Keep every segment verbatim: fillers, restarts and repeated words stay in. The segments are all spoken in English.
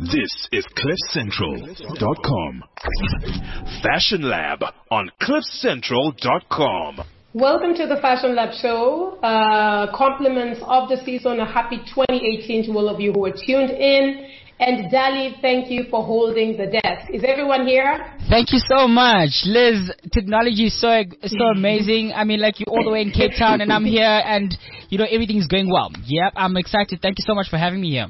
This is cliff central dot com. Fashion Lab on cliff central dot com. Welcome to the Fashion Lab show. Uh, compliments of the season. A happy twenty eighteen to all of you who are tuned in. And Dali, thank you for holding the desk. Is everyone here? Thank you so much, Liz. Technology is so so amazing. I mean, like, you're all the way in Cape Town, and I'm here, and you know everything's going well. Yep, I'm excited. Thank you so much for having me here.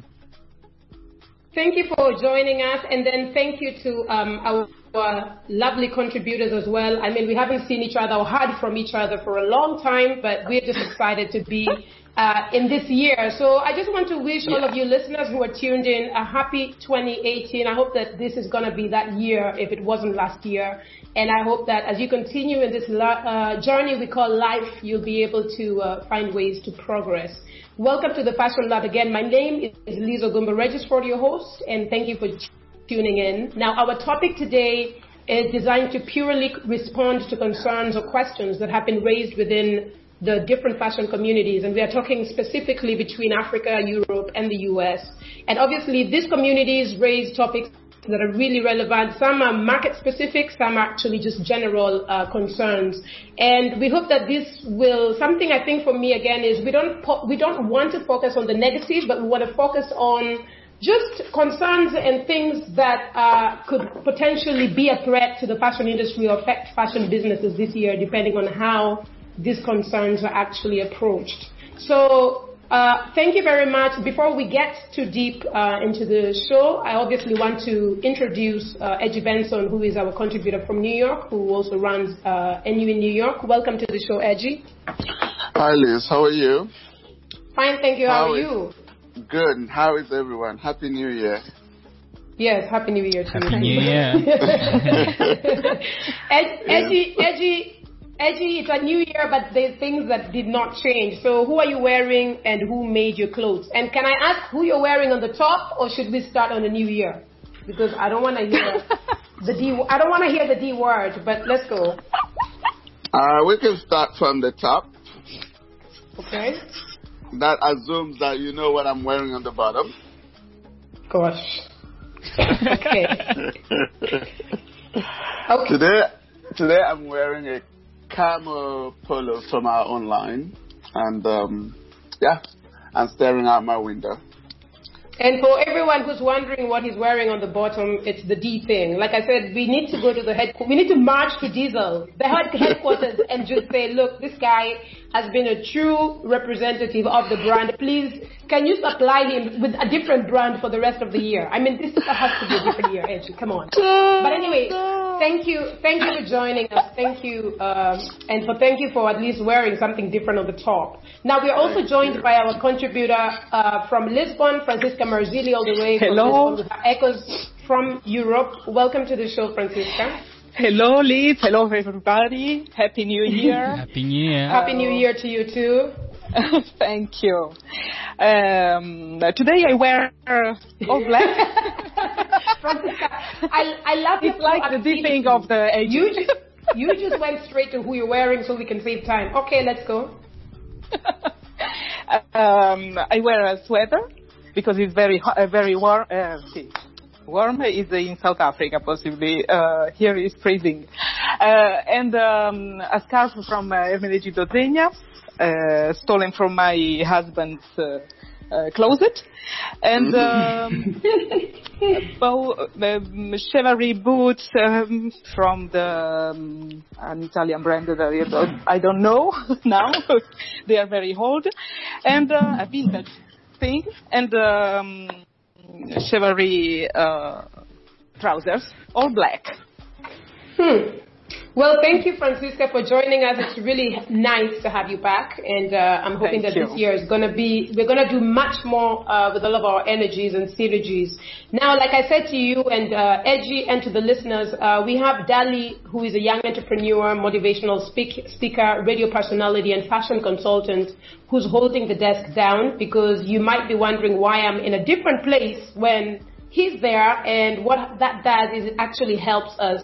Thank you for joining us, and then thank you to um, our, our lovely contributors as well. I mean, we haven't seen each other or heard from each other for a long time, but we're just excited to be uh, in this year. So I just want to wish yeah. all of you listeners who are tuned in a happy twenty eighteen. I hope that this is going to be that year if it wasn't last year. And I hope that as you continue in this uh, journey we call life, you'll be able to uh, find ways to progress. Welcome to the Fashion Lab again. My name is Liz Ogumba, Registrar, your host, and thank you for tuning in. Now, our topic today is designed to purely respond to concerns or questions that have been raised within the different fashion communities, and we are talking specifically between Africa, Europe, and the U S. And obviously, these communities raise topics that are really relevant. Some are market specific, some are actually just general uh, concerns. And we hope that this will, something I think for me again is we don't, po- we don't want to focus on the negative, but we want to focus on just concerns and things that uh, could potentially be a threat to the fashion industry or affect fashion businesses this year, depending on how these concerns are actually approached. So, Uh, thank you very much. Before we get too deep uh, into the show, I obviously want to introduce uh, Edgy Benson, who is our contributor from New York, who also runs uh, N U in New York. Welcome to the show, Edgy. Hi, Liz. How are you? Fine, thank you. How, How are is, you? Good. How is everyone? Happy New Year. Yes, Happy New Year to you. Happy New Year. Ed, Edgy, Edgy. Edgy, it's a new year, but there's things that did not change. So who are you wearing and who made your clothes? And can I ask who you're wearing on the top, or should we start on the new year? Because I don't want to hear the D. I don't want to hear the D word, but let's go. Uh, we can start from the top. Okay. That assumes that you know what I'm wearing on the bottom. Gosh. Okay. Okay. Today, today I'm wearing a camo polo from our online, and um, yeah, I'm staring out my window. And for everyone who's wondering what he's wearing on the bottom, it's the D thing. Like I said, we need to go to the head, we need to march to Diesel, the headquarters, and just say, look, this guy has been a true representative of the brand. Please, can you supply him with a different brand for the rest of the year? I mean, this has to be a different year, Edgy. Come on. But anyway, thank you, thank you for joining us. Thank you, um, and for thank you for at least wearing something different on the top. Now we are also joined by our contributor uh, from Lisbon, Francisca Marzilli, all the way from Hello. Lisbon, with our echoes from Europe. Welcome to the show, Francisca. Hello, Liz. Hello, everybody. Happy New Year. Happy New Year. Happy New Year to you too. Thank you. Um, today I wear all black. Francisca, I, I love It's like the dipping of the age. You just, you just went straight to who you're wearing so we can save time. Okay, let's go. um, I wear a sweater because it's very hot, uh, very warm. Uh, see. Warm is in South Africa, possibly. Uh, here is freezing. Uh, and um, a scarf from uh, Ermenegildo Zegna, uh, stolen from my husband's uh, uh, closet. And um, bow, um, Chevrolet boots um, from the um, an Italian brand that I don't, I don't know now. They are very old. And uh, a vintage thing. And um, Chevrolet uh, trousers, all black. Hmm. Well, thank you, Francisca, for joining us. It's really nice to have you back, and uh, I'm hoping Thank that you. this year is going to be, we're going to do much more uh, with all of our energies and synergies. Now, like I said to you and uh, Edgy and to the listeners, uh, we have Dali, who is a young entrepreneur, motivational speak- speaker, radio personality, and fashion consultant who's holding the desk down, because you might be wondering why I'm in a different place when he's there, and what that does is it actually helps us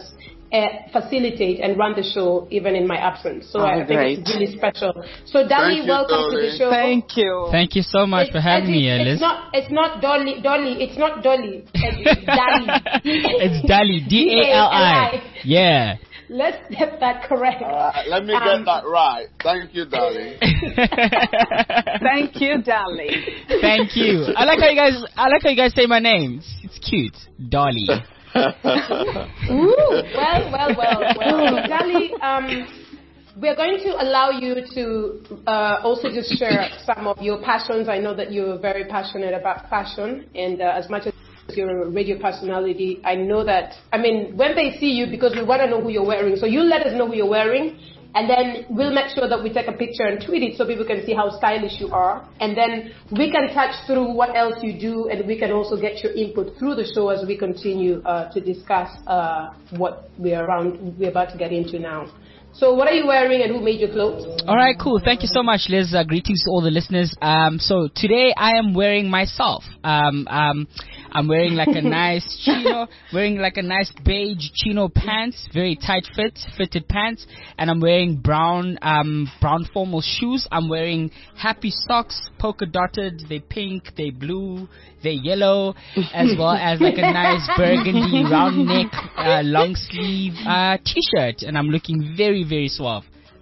uh, facilitate and run the show even in my absence. So Oh, I think great. it's really special. So Dolly, Thank you, welcome to Dolly. the show. Thank you. Thank you so much It's- for having me, it's, Liz. it's not, it's not Dolly, Dolly, it's not Dolly. It's Dolly. It's Dali, D A L I. Yeah. Let's get that correct. All right, let me Um, get that right. Thank you, darling. Thank you, darling. Thank you. I like how you guys. I like how you guys say my name. It's, it's cute, Dolly. Ooh, well, well, well, well. So, Dali, um, we're going to allow you to uh, also just share some of your passions. I know that you're very passionate about fashion, and uh, as much as you're a radio personality, I know that, I mean, when they see you, because we want to know who you're wearing, so you let us know who you're wearing, and then we'll make sure that we take a picture and tweet it so people can see how stylish you are, and then we can touch through what else you do, and we can also get your input through the show as we continue uh, to discuss uh, what we're around, we're about to get into now. So what are you wearing and who made your clothes? All right, cool. Thank you so much, Liz. Uh, greetings to all the listeners. Um, so today I am wearing myself. Um, um, I'm wearing like a nice chino, wearing like a nice beige chino pants, very tight fit, fitted pants, and I'm wearing brown, um, brown formal shoes. I'm wearing happy socks, polka dotted. They pink, they blue, they yellow, as well as like a nice burgundy round neck, uh, long sleeve uh, t-shirt, and I'm looking very, very suave.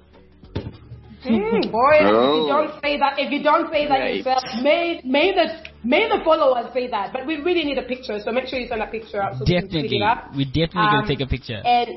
Mm, boy, if Oh. you don't say that, if you don't say that Right. yourself, may may the may the followers say that. But we really need a picture, so make sure you send a picture out so we can tweet Definitely, it up. we're definitely Um, gonna take a picture. And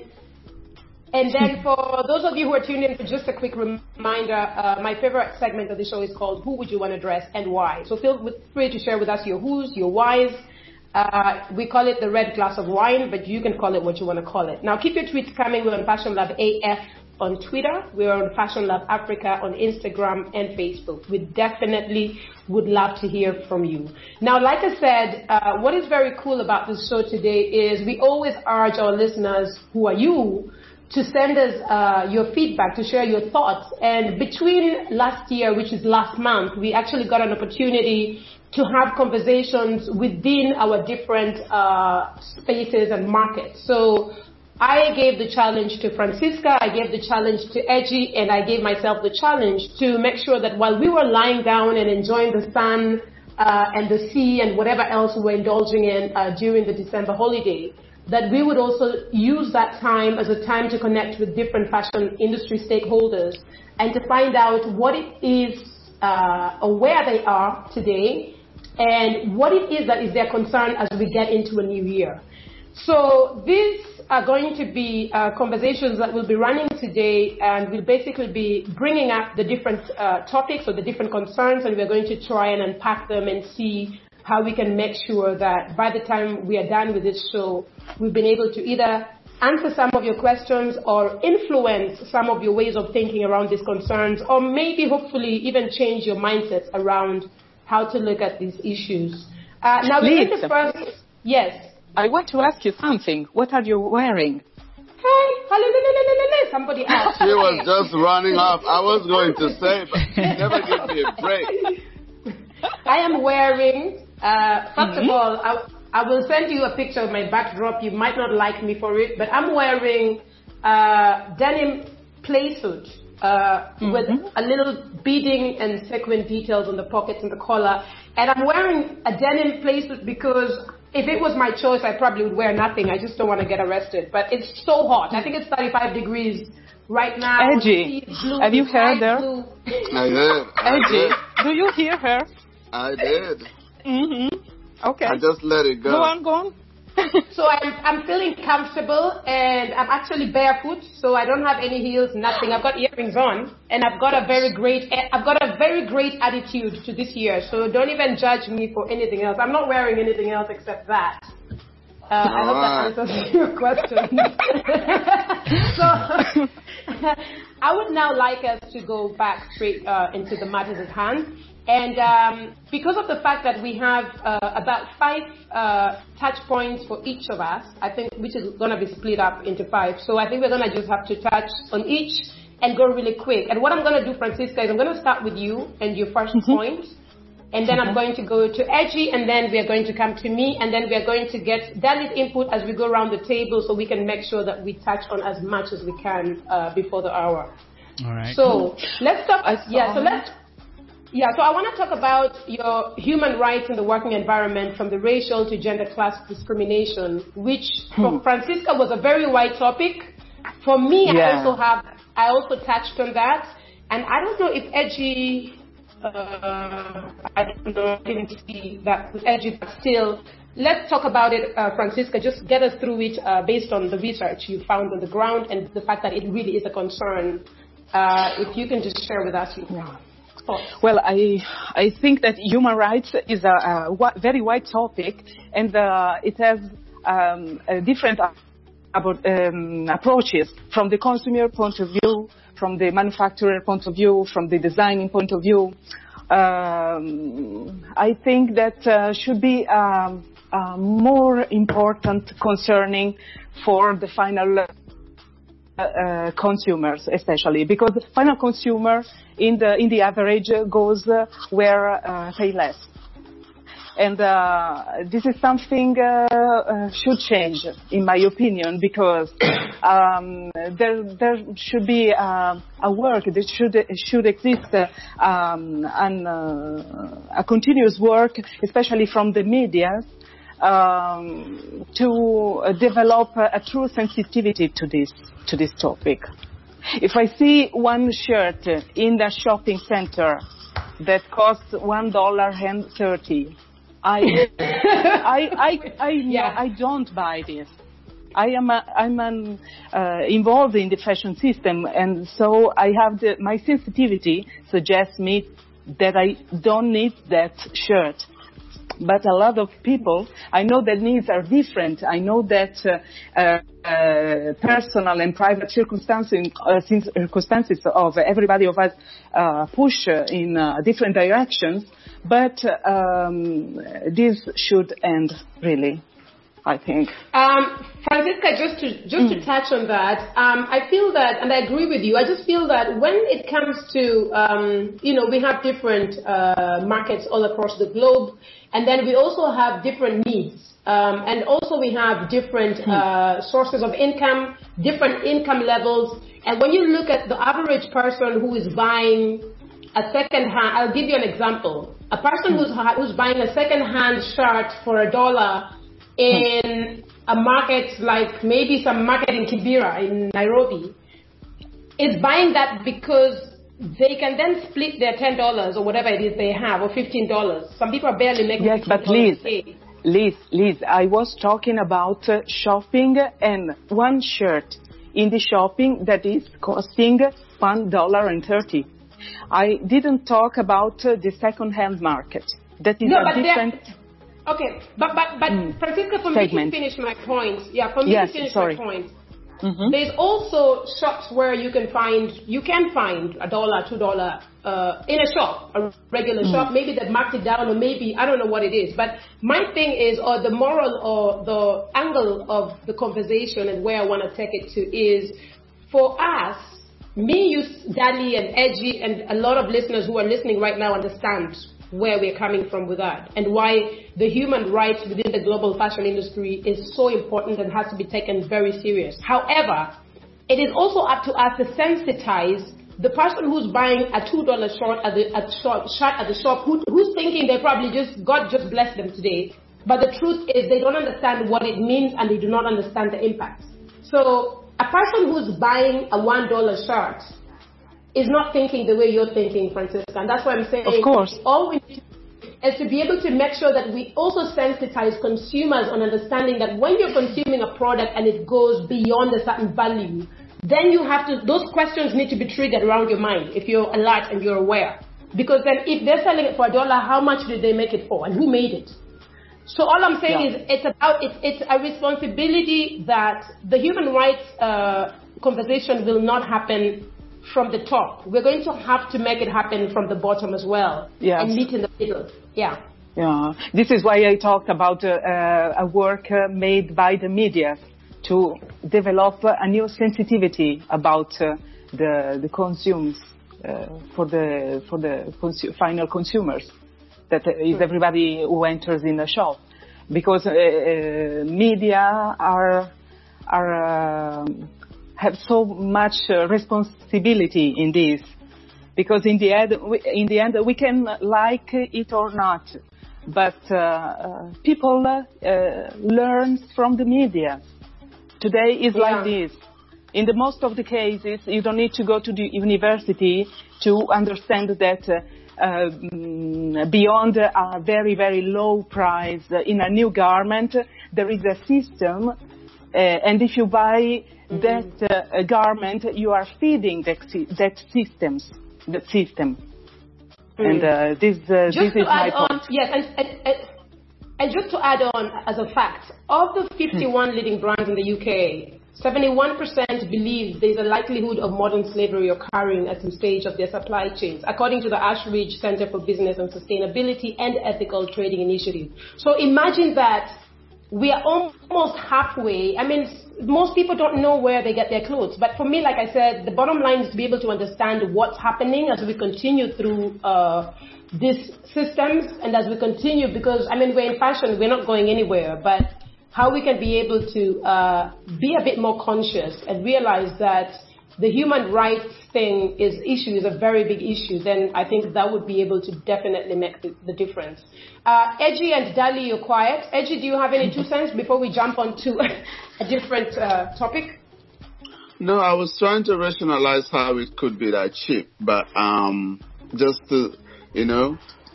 and then for those of you who are tuned in, just a quick reminder, uh, my favorite segment of the show is called "Who Would You Want to Dress and Why?" So feel with- free to share with us your who's, your whys. Uh, we call it the red glass of wine, but you can call it what you want to call it. Now keep your tweets coming. We're on Fashion Lab A F on Twitter. We're on Fashion Lab Africa on Instagram and Facebook. We definitely would love to hear from you. Now, like I said, uh, what is very cool about this show today is we always urge our listeners, who are you, to send us uh, your feedback, to share your thoughts. And between last year, which is last month, we actually got an opportunity to have conversations within our different uh, spaces and markets. So I gave the challenge to Francisca, I gave the challenge to Edgy, and I gave myself the challenge to make sure that while we were lying down and enjoying the sun uh, and the sea and whatever else we were indulging in uh, during the December holiday, that we would also use that time as a time to connect with different fashion industry stakeholders and to find out what it is uh, or where they are today and what it is that is their concern as we get into a new year. So these are going to be uh, conversations that we'll be running today, and we'll basically be bringing up the different uh, topics or the different concerns, and we're going to try and unpack them and see how we can make sure that by the time we are done with this show, we've been able to either answer some of your questions or influence some of your ways of thinking around these concerns, or maybe hopefully even change your mindsets around how to look at these issues. Uh, now, we need Liz. to first, yes. I want to ask you something. What are you wearing? Hey, hallelujah, somebody asked. She was just running off. I was going to say, but she never gave me a break. I am wearing, uh, first of all, I, I will send you a picture of my backdrop. You might not like me for it, but I'm wearing uh, denim play suit uh, mm-hmm. with a little beading and sequin details on the pockets and the collar. And I'm wearing a denim play suit because if it was my choice, I probably would wear nothing. I just don't want to get arrested. But it's so hot. I think it's thirty-five degrees right now. Edgy, blue, have you heard her? blue. I did. I Edgy, did. do you hear her? I did. Mm-hmm. Okay. I just let it go. Go on, go on. So I'm, I'm feeling comfortable, and I'm actually barefoot, so I don't have any heels, nothing. I've got earrings on, and I've got a very great, I've got a very great attitude to this year. So don't even judge me for anything else. I'm not wearing anything else except that. Uh, I hope that answers your question. So I would now like us to go back straight uh, into the matters at hand. And um, because of the fact that we have uh, about five uh, touch points for each of us, I think which is going to be split up into five. So I think we're going to just have to touch on each and go really quick. And what I'm going to do, Francisca, is I'm going to start with you and your first mm-hmm. point. And then I'm going to go to Edgy, and then we are going to come to me, and then we are going to get Dali's input as we go around the table so we can make sure that we touch on as much as we can uh, before the hour. All right. So let's talk. Yeah. So let's. Yeah. So I want to talk about your human rights in the working environment, from the racial to gender class discrimination, which for Francisca was a very wide topic. For me, yeah. I also have. I also touched on that, and I don't know if Edgy. Uh, I don't know, I didn't see that with Edgy, but still, let's talk about it, uh, Francisca. Just get us through it uh, based on the research you found on the ground and the fact that it really is a concern. Uh, if you can just share with us your thoughts. Well, I I think that human rights is a, a very wide topic, and uh, it has um, a different about, um, approaches from the consumer point of view, from the manufacturer point of view, from the designing point of view. Um, I think that uh, should be um, uh, more important concerning for the final uh, uh, consumers, especially because the final consumer in the in the average goes uh, where uh, pay less. And uh, this is something uh, uh, should change, in my opinion, because um, there there should be uh, a work, there should should exist uh, um, an, uh, a continuous work, especially from the media, um, to uh, develop a, a true sensitivity to this to this topic. If I see one shirt in the shopping center that costs one dollar and thirty. I, I, I, I, yeah. I don't buy this. I am, a, I'm an, uh, involved in the fashion system, and so I have the, my sensitivity suggests me that I don't need that shirt. But a lot of people, I know that needs are different. I know that uh, uh, personal and private circumstances, uh, circumstances of everybody of us uh, push in uh, different directions. But um, this should end, really, I think. Um, Francisca, just to just mm. to touch on that, um, I feel that, and I agree with you. I just feel that when it comes to, um, you know, we have different uh, markets all across the globe, and then we also have different needs, um, and also we have different uh, sources of income, different income levels. And when you look at the average person who is buying a second hand, I'll give you an example. A person who's who's buying a second hand shirt for a dollar in a market like maybe some market in Kibera in Nairobi is buying that because they can then split their ten dollars or whatever it is they have, or fifteen dollars. Some people are barely making. Yes, but Liz, Liz, Liz, I was talking about uh, shopping and one shirt in the shopping that is costing one dollar and thirty. I didn't talk about uh, the second-hand market. That is no, a different. Okay, but but but mm, Francisca, for segment. me to finish my point, yeah, for me yes, to finish sorry. my point. Mm-hmm. There's also shops where you can find you can find a dollar, two dollar uh, in a shop, a regular mm. shop. Maybe they've marked it down, or maybe I don't know what it is. But my thing is, or the moral or the angle of the conversation and where I want to take it to is, for us. Me, you, Dali, and Edgy, and a lot of listeners who are listening right now understand where we're coming from with that, and why the human rights within the global fashion industry is so important and has to be taken very serious. However, it is also up to us to sensitize the person who's buying a two dollar short at the at shop, shirt at the shop, who, who's thinking they probably just God just blessed them today, but the truth is they don't understand what it means and they do not understand the impact. So a person who's buying a one dollar shirt is not thinking the way you're thinking, Francisca. And that's why I'm saying, of course, all we need is to be able to make sure that we also sensitize consumers on understanding that when you're consuming a product and it goes beyond a certain value, then you have to, those questions need to be triggered around your mind if you're alert and you're aware. Because then if they're selling it for a dollar, how much did they make it for? And who made it? So all I'm saying yeah. is it's about it's, it's a responsibility that the human rights uh, conversation will not happen from the top. We're going to have to make it happen from the bottom as well, yes. and meet in the middle. Yeah. Yeah. This is why I talked about uh, uh, a work uh, made by the media to develop a new sensitivity about uh, the the consumes uh, for the for the consu- final consumers. that is everybody who enters in a shop, because uh, uh, media are are uh, have so much uh, responsibility in this, because in the end, we, in the end, we can like it or not, but uh, uh, people uh, learn from the media. Today is yeah. like this. In the most of the cases, you don't need to go to the university to understand that uh, uh, beyond a very, very low price in a new garment, there is a system, uh, and if you buy mm-hmm. that uh, garment, you are feeding that, that systems, the system. Mm-hmm. And uh, this, uh, this is my on, point. Yes, and, and, and, and just to add on as a fact, of the fifty-one leading brands in the U K, seventy-one percent believe there's a likelihood of modern slavery occurring at some stage of their supply chains, according to the Ashridge Center for Business and Sustainability and Ethical Trading Initiative. So imagine that we are almost halfway. I mean, most people don't know where they get their clothes. But for me, like I said, the bottom line is to be able to understand what's happening as we continue through uh, these systems and as we continue, because, I mean, we're in fashion, we're not going anywhere, but how we can be able to uh, be a bit more conscious and realize that the human rights thing is issue is a very big issue, then I think that would be able to definitely make the, the difference. Uh, Edgy and Dali, you're quiet. Edgy, do you have any two cents before we jump on to a different uh, topic? No, I was trying to rationalize how it could be that cheap, but um, just to, you know,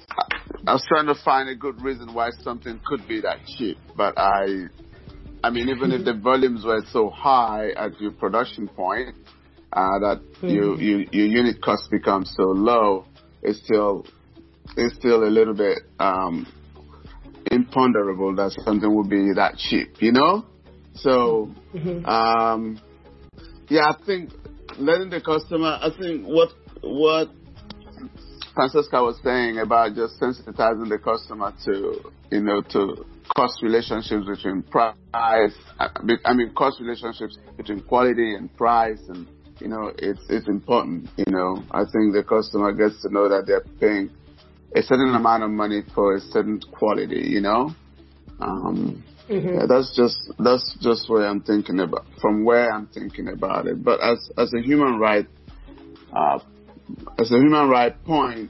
I was trying to find a good reason why something could be that cheap, but I, I mean, even if the volumes were so high at your production point, uh, that mm-hmm. you, you, your unit cost becomes so low, it's still, it's still a little bit um, imponderable that something would be that cheap, you know. So, mm-hmm. um, yeah, I think letting the customer. I think what what. Francesca was saying about just sensitizing the customer to, you know, to cost relationships between price, I mean, cost relationships between quality and price, and, you know, it's, it's important, you know. I think the customer gets to know that they're paying a certain amount of money for a certain quality, you know. Um, mm-hmm. yeah, that's just, that's just where I'm thinking about, from where I'm thinking about it. But as, as a human right, uh, As a human right point,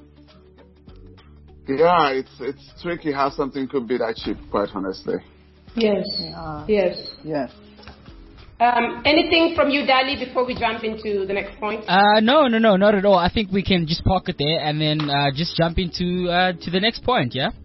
yeah, it's it's tricky how something could be that cheap, quite honestly. Yes, yeah. yes, yes. Um, anything from you, Dali, before we jump into the next point? Uh, no, no, no, not at all. I think we can just park it there and then uh, just jump into uh, to the next point, yeah?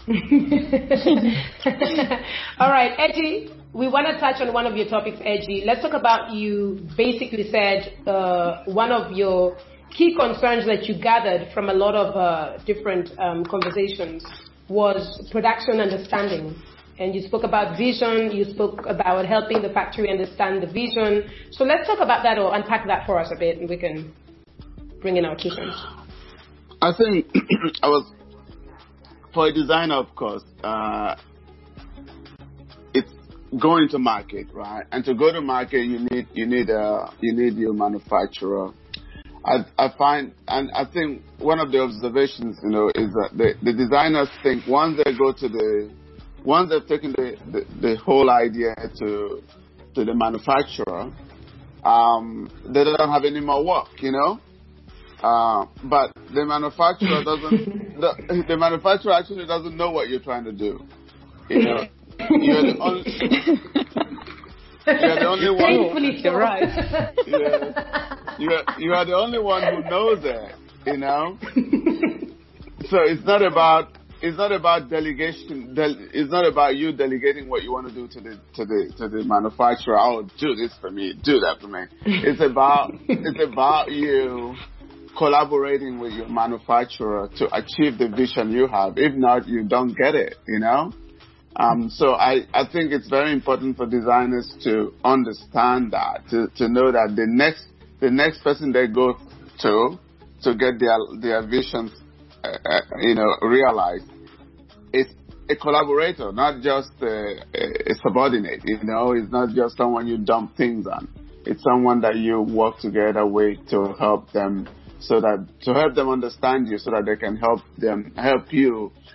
All right, Edgy, we want to touch on one of your topics, Edgy. Let's talk about, you basically said uh, one of your key concerns that you gathered from a lot of uh, different um, conversations was production understanding. And you spoke about vision, you spoke about helping the factory understand the vision. So let's talk about that, or unpack that for us a bit, and we can bring in our two cents. I think I was, for a designer, of course, uh, it's going to market, right? And to go to market, you need you need uh, you need your manufacturer. I, I find, and I think one of the observations, you know, is that the, the designers think once they go to the, once they've taken the, the, the whole idea to to the manufacturer, um, they don't have any more work, you know. Uh, but the manufacturer doesn't. the, the manufacturer actually doesn't know what you're trying to do. You know, you're the only. You're the only one. Thankfully, you're right. Yeah, you are, you are the only one who knows it. You know. So it's not about it's not about delegation. Del, it's not about you delegating what you want to do to the to the to the manufacturer. Oh, do this for me. Do that for me. It's about it's about you collaborating with your manufacturer to achieve the vision you have. If not, you don't get it. You know. Um, so I, I think it's very important for designers to understand that, to, to know that the next the next person they go to to get their their visions, uh, uh, you know, realized is a collaborator, not just a, a subordinate. You know, it's not just someone you dump things on. It's someone that you work together with to help them, so that to help them understand you, so that they can help them help you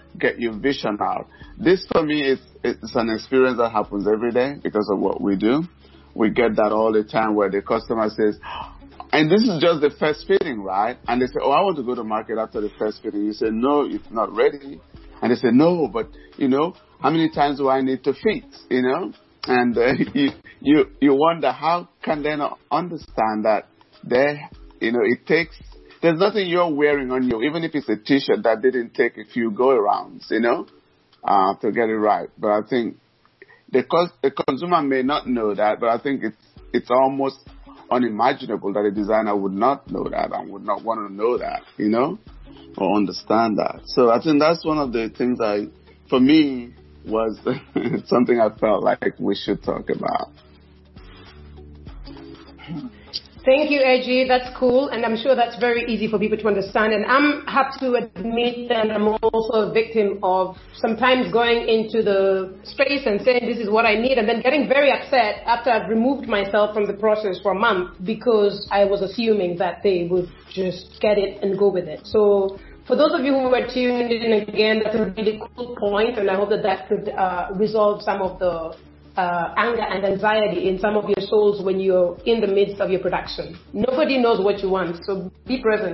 get your vision out. This for me is it's an experience that happens every day because of what we do. We get that all the time where the customer says, and this is just the first fitting, right? And they say, oh, I want to go to market after the first fitting. You say, no, it's not ready. And they say, no, but, you know, how many times do I need to fit, you know? And uh, you, you you wonder how can they not understand that they, you know, it takes, there's nothing you're wearing on you, even if it's a T-shirt that didn't take a few go-arounds, you know, uh, to get it right. But I think the, cons- the consumer may not know that, but I think it's it's almost unimaginable that a designer would not know that and would not want to know that, you know, or understand that. So I think that's one of the things I, for me, was something I felt like we should talk about. Thank you, Edgy. That's cool, and I'm sure that's very easy for people to understand. And I'm happy to admit that I'm also a victim of sometimes going into the space and saying this is what I need, and then getting very upset after I've removed myself from the process for a month because I was assuming that they would just get it and go with it. So for those of you who were tuned in again, that's a really cool point, and I hope that that could uh, resolve some of the uh, anger and anxiety in some of your souls when you're in the midst of your production. Nobody knows what you want, so be present.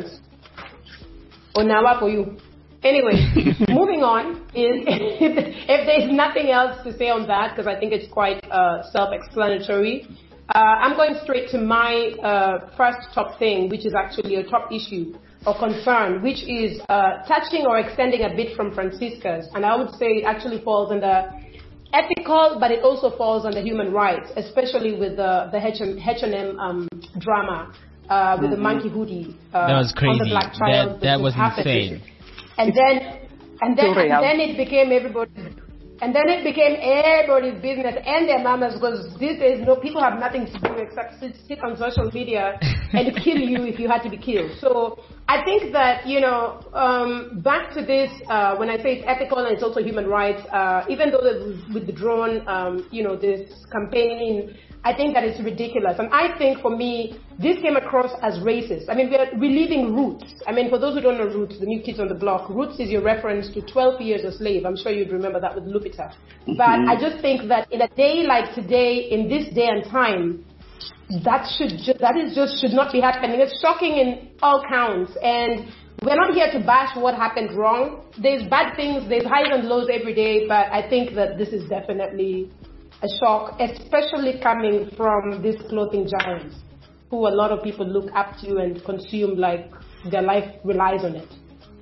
Onawa for you. Anyway, moving on, is if there's nothing else to say on that, because I think it's quite uh, self-explanatory, uh, I'm going straight to my uh, first top thing, which is actually a top issue or concern, which is uh, touching or extending a bit from Francisca's. And I would say it actually falls under ethical, but it also falls under human rights, especially with the, the H and M um, drama uh, with mm-hmm. the monkey hoodie uh, that was crazy. on the black child. That, that was happened. Insane. And then, and then, and then it became everybody. And then it became everybody's business and their mamas, because these days, no, people have nothing to do except sit, sit on social media and kill you if you had to be killed. So I think that, you know, um, back to this, uh, when I say it's ethical and it's also human rights, uh, even though they've withdrawn, um, you know, this campaign, I think that it's ridiculous. And I think for me, this came across as racist. I mean, we're reliving Roots. I mean, for those who don't know Roots, the New Kids on the Block, Roots is your reference to twelve years a slave. I'm sure you'd remember that with Lupita. Mm-hmm. But I just think that in a day like today, in this day and time, that should ju- that is just should not be happening. It's shocking in all counts. And we're not here to bash what happened wrong. There's bad things, there's highs and lows every day, but I think that this is definitely a shock, especially coming from these clothing giants, who a lot of people look up to and consume like their life relies on it.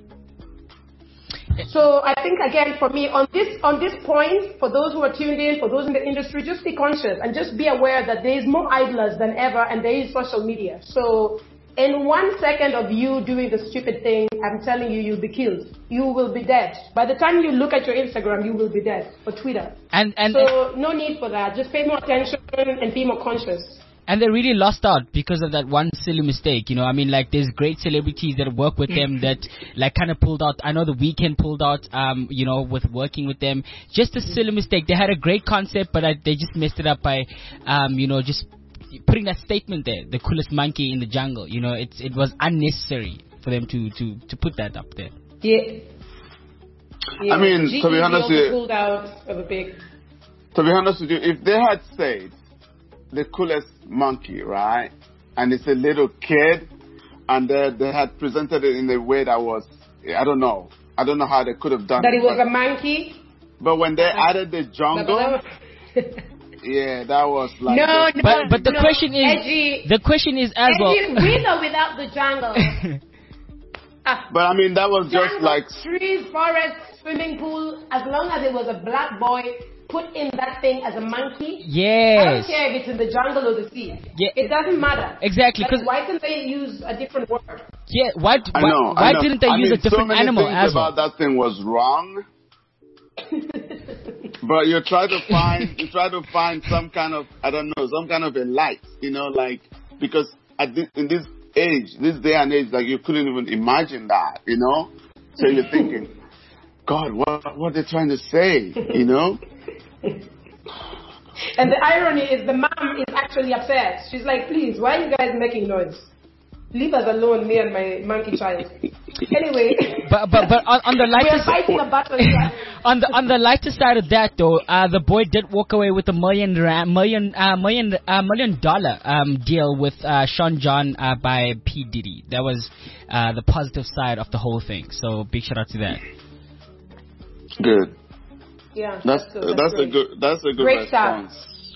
So I think, again, for me, on this on this point, for those who are tuned in, for those in the industry, just be conscious and just be aware that there is more idlers than ever, and there is social media. So in one second of you doing the stupid thing, I'm telling you, you'll be killed. You will be dead. By the time you look at your Instagram, you will be dead, or Twitter. And, and so no need for that. Just pay more attention and be more conscious. And they really lost out because of that one silly mistake. You know, I mean, like, there's great celebrities that work with them that, like, kind of pulled out. I know The Weeknd pulled out, um, you know, with working with them. Just a silly mistake. They had a great concept, but I, they just messed it up by, um, you know, just putting that statement there, the coolest monkey in the jungle. You know, it's it was unnecessary for them to, to, to put that up there. Yeah. yeah. I mean, G- to be honest with you, pulled out of a big... to be honest with you, if they had said the coolest monkey, right, and it's a little kid, and they, they had presented it in a way that was, I don't know, I don't know how they could have done that it. That it was but, a monkey? But when they added the jungle... Yeah, that was like. No, the, no, but but the no, question is, edgy, the question is as well. With or without the jungle. ah, but I mean, that was jungle, just like trees, forest, swimming pool. As long as it was a black boy put in that thing as a monkey. Yes. I don't care if it's in the jungle or the sea. Yeah. It doesn't matter. Exactly. Because why can't they use a different word? Yeah. Why? I why, know, why I know. didn't they I use mean, a different so many animal things as well? about that thing was wrong. But you try to find, you try to find some kind of, I don't know, some kind of a light, you know, like, because at this, in this age, this day and age, like, you couldn't even imagine that, you know? So you're thinking, God, what, what are they trying to say, you know? And the irony is the mom is actually upset. She's like, please, why are you guys making noise? Leave us alone, me and my monkey child. Anyway. But but but on, on the lighter We're fighting a battle. on the on the lighter side of that, though, uh, the boy did walk away with a million ra- million uh, million uh, million dollar um, deal with uh, Sean John uh, by P Diddy. That was uh, the positive side of the whole thing. So big shout out to that. Good. Yeah, That's that's, good. that's, that's a good that's a good great response.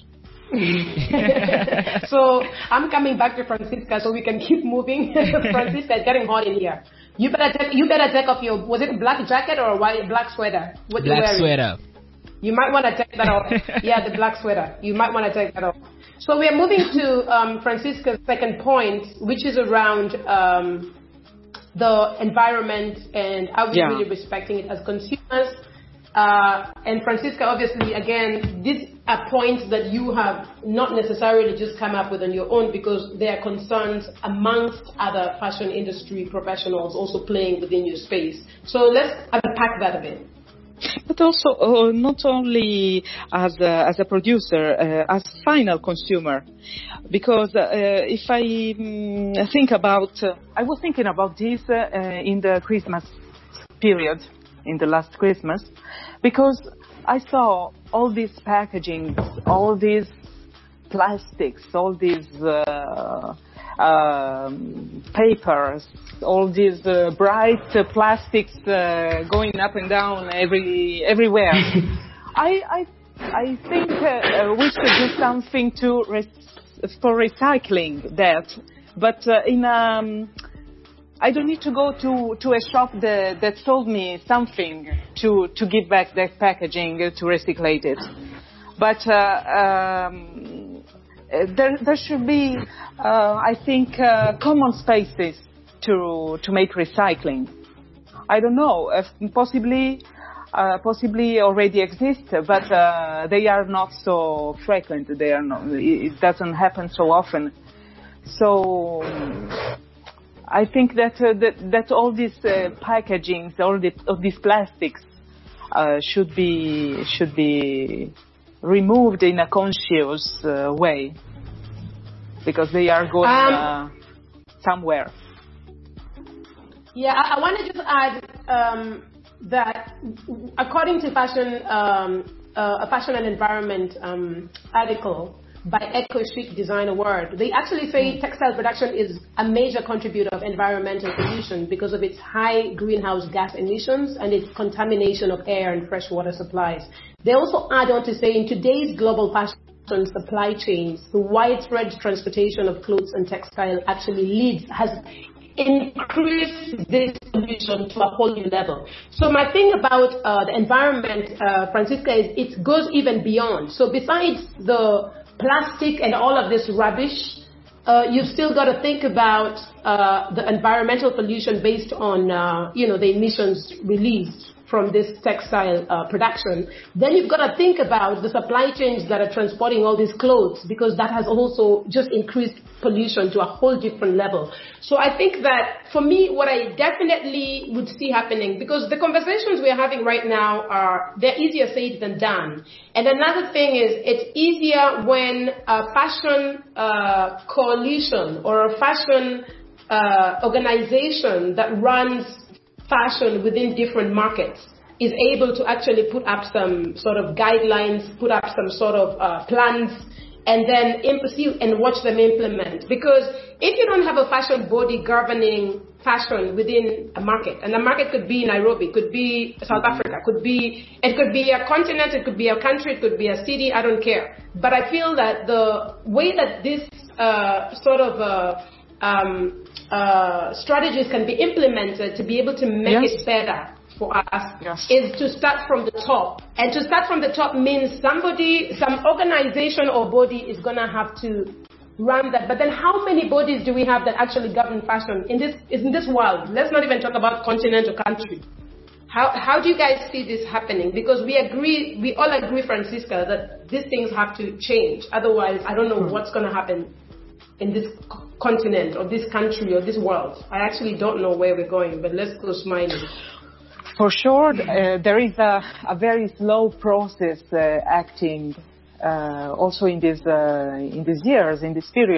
So I'm coming back to Francisca so we can keep moving. Francisca, it's getting hot in here. You better take, you better take off your, was it black jacket or white black sweater? What you Black wearing? sweater. You might want to take that off. Yeah, the black sweater. You might want to take that off. So we are moving to um, Francisca's second point, which is around um, the environment and are we Yeah. really respecting it as consumers. Uh, and Francisca, obviously, again, these are points that you have not necessarily just come up with on your own because there are concerns amongst other fashion industry professionals also playing within your space. So let's unpack that a bit. But also, uh, not only as a, as a producer, uh, as final consumer, because uh, if I um, think about, uh, I was thinking about this uh, in the Christmas period, in the last Christmas, because I saw all these packaging, all these plastics, all these uh, um, papers, all these uh, bright uh, plastics uh, going up and down every everywhere. I I I think uh, we should do something to re- for recycling that, but uh, in um. I don't need to go to, to a shop that, that sold me something to, to give back that packaging, to recyclate it. But uh, um, there, there should be, uh, I think, uh, common spaces to, to make recycling. I don't know, if possibly, uh, possibly already exist, but uh, they are not so frequent. They are not, it doesn't happen so often. So I think that uh, that, that all these uh, packagings, all, the, all these plastics, uh, should be should be removed in a conscious uh, way, because they are going um, uh, somewhere. Yeah, I, I want to just add um, that according to fashion, um, uh, a fashion and environment um, article by Eco Chic Design Award, they actually say textile production is a major contributor of environmental pollution because of its high greenhouse gas emissions and its contamination of air and freshwater supplies. They also add on to say in today's global fashion supply chains, the widespread transportation of clothes and textile actually leads, has increased this pollution to a whole new level. So my thing about uh, the environment, uh, Francisca, is it goes even beyond. So besides the plastic and all of this rubbish, uh, you've still got to think about uh, the environmental pollution based on, uh, you know, the emissions released from this textile uh, production. Then you've got to think about the supply chains that are transporting all these clothes, because that has also just increased pollution to a whole different level. So I think that for me, what I definitely would see happening, because the conversations we're having right now are, they're easier said than done. And another thing is, it's easier when a fashion uh, coalition or a fashion uh, organization that runs fashion within different markets is able to actually put up some sort of guidelines, put up some sort of uh, plans, and then see and watch them implement. Because if you don't have a fashion body governing fashion within a market, and the market could be Nairobi, could be South Africa, could be, it could be a continent, it could be a country, it could be a city, I don't care. But I feel that the way that this uh, sort of uh, um, uh, strategies can be implemented to be able to make yes. it better for us yes. is to start from the top. And to start from the top means somebody, some organization or body is going to have to run that. But then how many bodies do we have that actually govern fashion in this, in this world? Let's not even talk about continent or country. How, how do you guys see this happening? Because we agree, we all agree, Francisca, that these things have to change. Otherwise, I don't know hmm. what's going to happen in this continent or this country or this world. I actually don't know where we're going, but let's go smiling. For sure, uh, there is a, a very slow process uh, acting uh, also in these uh, in these years, in this period,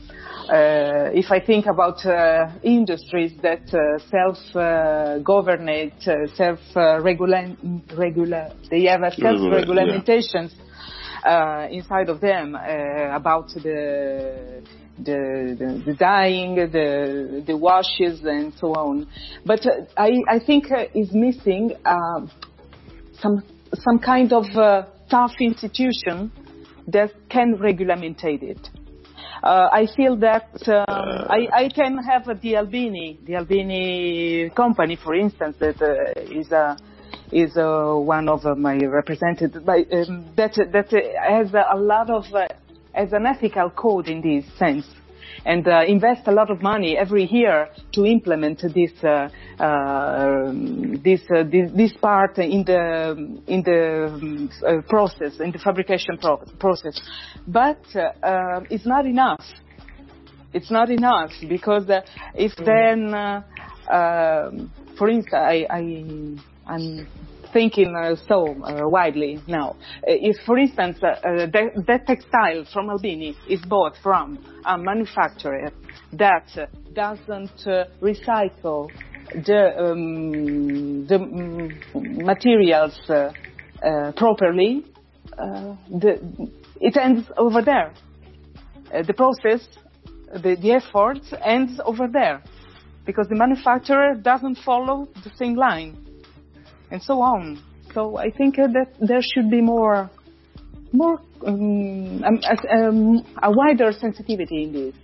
uh, if I think about uh, industries that uh, self-governate, uh, uh, self-regulate, regula- they have a self-regulamentations uh, inside of them uh, about the, the the the dyeing, the the washes, and so on. But uh, I I think uh, is missing uh, some some kind of uh, tough institution that can regulate it. Uh, I feel that um, I, I can have a the Albini, the Albini company, for instance, that uh, is a is uh, one of uh, my representatives, by, um, that that has a lot of uh, has an ethical code in this sense, and uh, invest a lot of money every year to implement this uh, uh, this, uh, this this part in the in the um, uh, process, in the fabrication pro- process. But uh, uh, it's not enough. It's not enough because uh, if then, uh, uh, for instance, I, I I'm thinking uh, so uh, widely now. If, for instance, uh, uh, the, the textile from Albini is bought from a manufacturer that uh, doesn't uh, recycle the, um, the um, materials uh, uh, properly, uh, the, it ends over there. Uh, the process, the, the effort ends over there because the manufacturer doesn't follow the same line. And so on. So I think uh, that there should be more, more um, um, um, a wider sensitivity in this.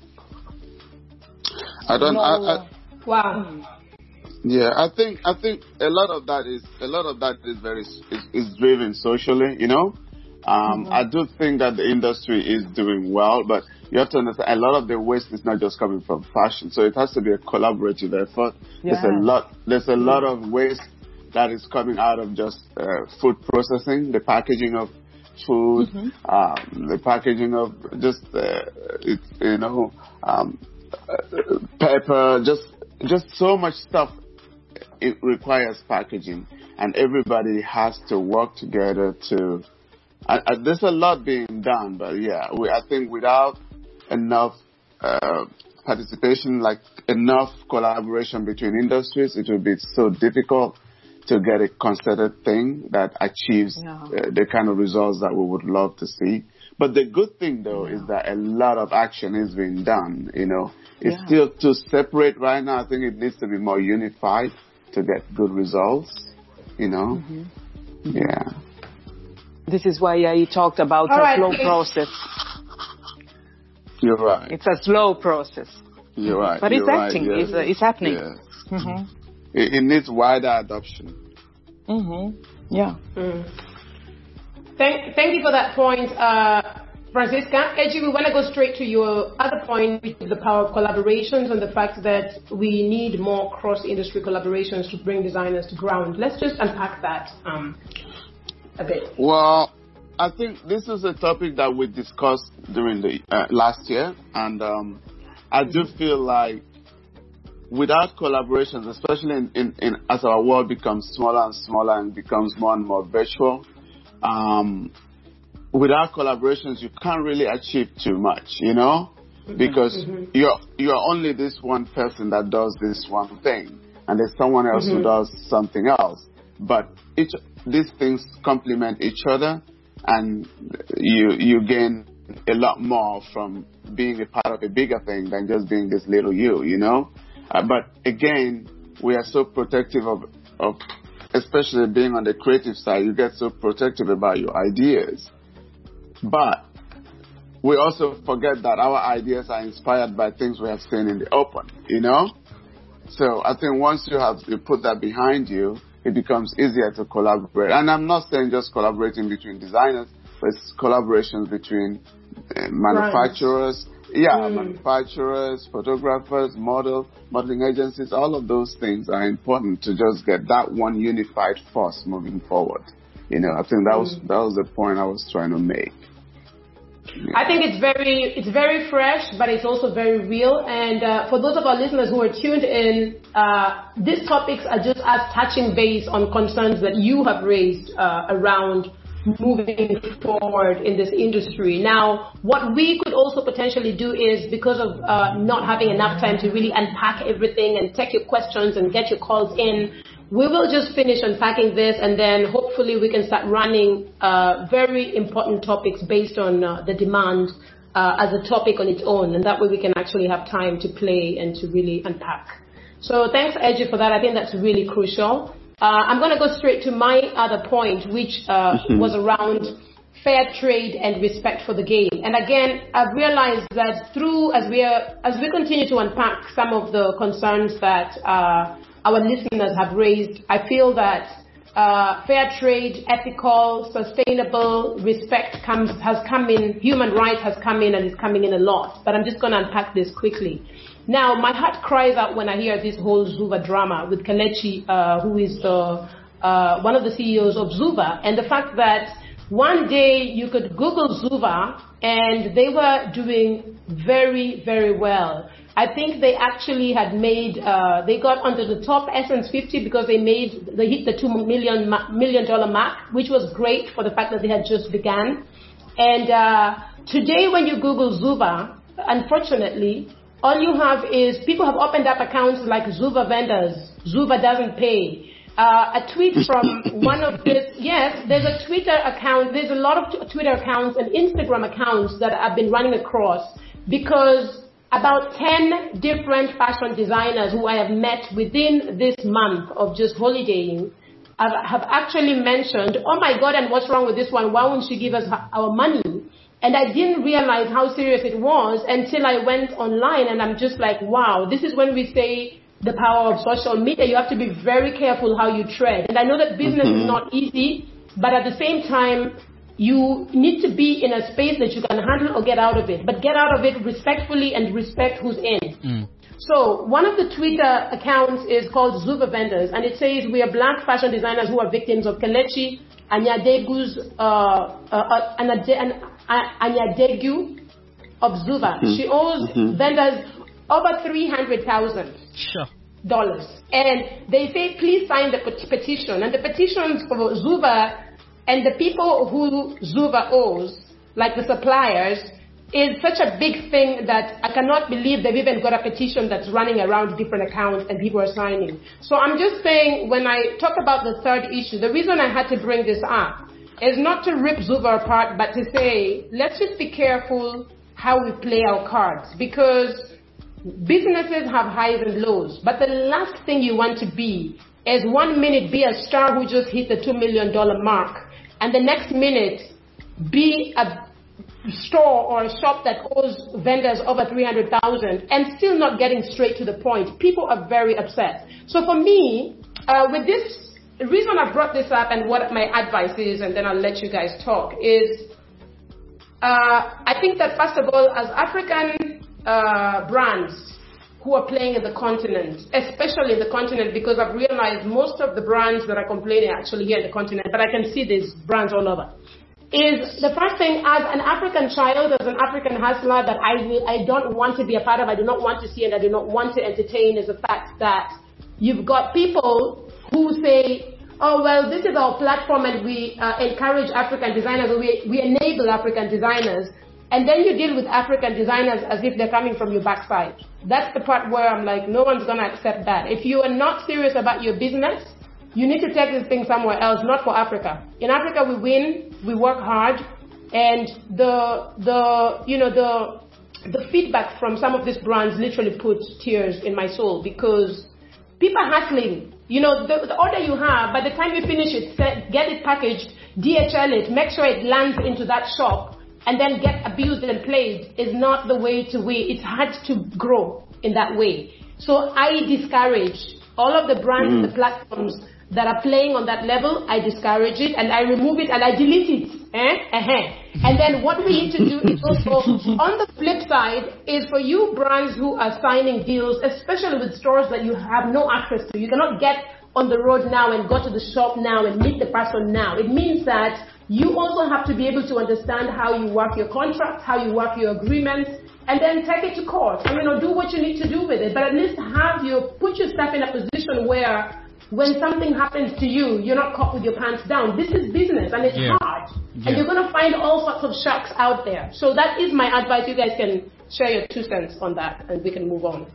I don't. More, I, I, wow. Yeah, I think I think a lot of that is a lot of that is very is, is driven socially. You know, um, mm-hmm. I do think that the industry is doing well, but you have to understand a lot of the waste is not just coming from fashion, so it has to be a collaborative effort. Yeah. There's a lot. There's a mm-hmm. lot of waste that is coming out of just uh, food processing, the packaging of food, mm-hmm. um, the packaging of just, uh, it, you know, um, uh, pepper, just just so much stuff. It requires packaging, and everybody has to work together to. Uh, uh, there's a lot being done, but yeah, we, I think without enough uh, participation, like enough collaboration between industries, it will be so difficult to get a concerted thing that achieves yeah. uh, the kind of results that we would love to see. But the good thing, though, yeah. is that a lot of action is being done. You know, it's yeah. still too separate right now. I think it needs to be more unified to get good results. You know, mm-hmm. yeah. This is why I talked about All a right. slow process. You're right. It's a slow process. You're right. But You're it's right, acting. yes. It's, uh, it's happening. Yes. Mm-hmm. It, it needs wider adoption. Mm-hmm. Yeah. Mm. Thank, thank you for that point, uh, Francisca. Edgy, we want to go straight to your other point, which is the power of collaborations and the fact that we need more cross-industry collaborations to bring designers to ground. Let's just unpack that um, a bit. Well, I think this is a topic that we discussed during the uh, last year, and um, I do feel like without collaborations, especially in, in, in as our world becomes smaller and smaller and becomes more and more virtual, um, without collaborations, you can't really achieve too much, you know, mm-hmm. because mm-hmm. you're you're only this one person that does this one thing, and there's someone else mm-hmm. who does something else. But each these things complement each other, and you you gain a lot more from being a part of a bigger thing than just being this little you, you know. Uh, but again, we are so protective of, of, especially being on the creative side, you get so protective about your ideas. But we also forget that our ideas are inspired by things we have seen in the open, you know? So I think once you have you put that behind you, it becomes easier to collaborate. And I'm not saying just collaborating between designers, but it's collaborations between uh, manufacturers, right. Yeah, mm. manufacturers, photographers, model, modeling agencies, all of those things are important to just get that one unified force moving forward. You know, I think that was that was the point I was trying to make. Yeah. I think it's very it's very fresh, but it's also very real. And uh, for those of our listeners who are tuned in, uh, these topics are just us touching base on concerns that you have raised uh, around moving forward in this industry. Now, what we could also potentially do is, because of uh, not having enough time to really unpack everything and take your questions and get your calls in, we will just finish unpacking this, and then hopefully we can start running uh, very important topics based on uh, the demand uh, as a topic on its own, and that way we can actually have time to play and to really unpack. So thanks, Edgy, for that. I think that's really crucial. Uh, I'm going to go straight to my other point, which uh, mm-hmm. was around fair trade and respect for the game. And again, I've realized that through, as we are, as we continue to unpack some of the concerns that uh, our listeners have raised, I feel that uh, fair trade, ethical, sustainable respect comes, has come in, human rights has come in and is coming in a lot. But I'm just going to unpack this quickly. Now, my heart cries out when I hear this whole Zuva drama with Kelechi, uh, who is the uh, one of the C E Os of Zuva, and the fact that one day you could Google Zuva and they were doing very, very well. I think they actually had made, uh, they got onto the top Essence fifty because they made, they hit the two million million dollar mark, which was great for the fact that they had just begun. And uh, today, when you Google Zuva, unfortunately, all you have is people have opened up accounts like Zuva vendors. Zuva doesn't pay. Uh, a tweet from one of this, yes, there's a Twitter account, there's a lot of t- Twitter accounts and Instagram accounts that I've been running across because about ten different fashion designers who I have met within this month of just holidaying have, have actually mentioned, oh my God, and what's wrong with this one? Why won't you give us our money? And I didn't realize how serious it was until I went online, and I'm just like, wow, this is when we say the power of social media. You have to be very careful how you tread. And I know that business mm-hmm. is not easy, but at the same time, you need to be in a space that you can handle or get out of it. But get out of it respectfully and respect who's in. Mm. So one of the Twitter accounts is called Zuva Vendors, and it says, we are black fashion designers who are victims of Kelechi Anyadegu's, uh, uh, uh, Anyadegu of Zuva. Mm-hmm. She owes mm-hmm. vendors over three hundred thousand dollars. Sure. And they say, please sign the petition. And the petitions for Zuva and the people who Zuva owes, like the suppliers, is such a big thing that I cannot believe they've even got a petition that's running around different accounts and people are signing. So I'm just saying, when I talk about the third issue, the reason I had to bring this up is not to rip Zuva apart, but to say, let's just be careful how we play our cards, because businesses have highs and lows, but the last thing you want to be is one minute be a star who just hit the two million dollars mark, and the next minute be a store or a shop that owes vendors over three hundred thousand and still not getting straight to the point. People are very upset. So for me, uh, with this, the reason I brought this up and what my advice is, and then I'll let you guys talk, is uh, I think that first of all, as African uh, brands who are playing in the continent, especially in the continent, because I've realized most of the brands that are complaining are actually here in the continent, but I can see these brands all over, is the first thing, as an African child, as an African hustler that I, I don't want to be a part of, I do not want to see and I do not want to entertain, is the fact that you've got people who say, oh, well, this is our platform and we uh, encourage African designers, or we, we enable African designers. And then you deal with African designers as if they're coming from your backside. That's the part where I'm like, no one's going to accept that. If you are not serious about your business, you need to take this thing somewhere else, not for Africa. In Africa, we win, we work hard, and the, the, you know, the, the feedback from some of these brands literally puts tears in my soul, because people are hustling. You know, the, the order you have, by the time you finish it, set, get it packaged, D H L it, make sure it lands into that shop, and then get abused and played is not the way to win. It's hard to grow in that way. So I discourage all of the brands, mm-hmm. the platforms that are playing on that level. I discourage it and I remove it and I delete it. Eh? Uh-huh. And then what we need to do is also, on the flip side, is for you brands who are signing deals, especially with stores that you have no access to. You cannot get on the road now and go to the shop now and meet the person now. It means that you also have to be able to understand how you work your contracts, how you work your agreements, and then take it to court. I mean, or do what you need to do with it. But at least have you put yourself in a position where when something happens to you, you're not caught with your pants down. This is business, and it's Yeah. hard. Yeah. And you're going to find all sorts of sharks out there. So that is my advice. You guys can share your two cents on that, and we can move on.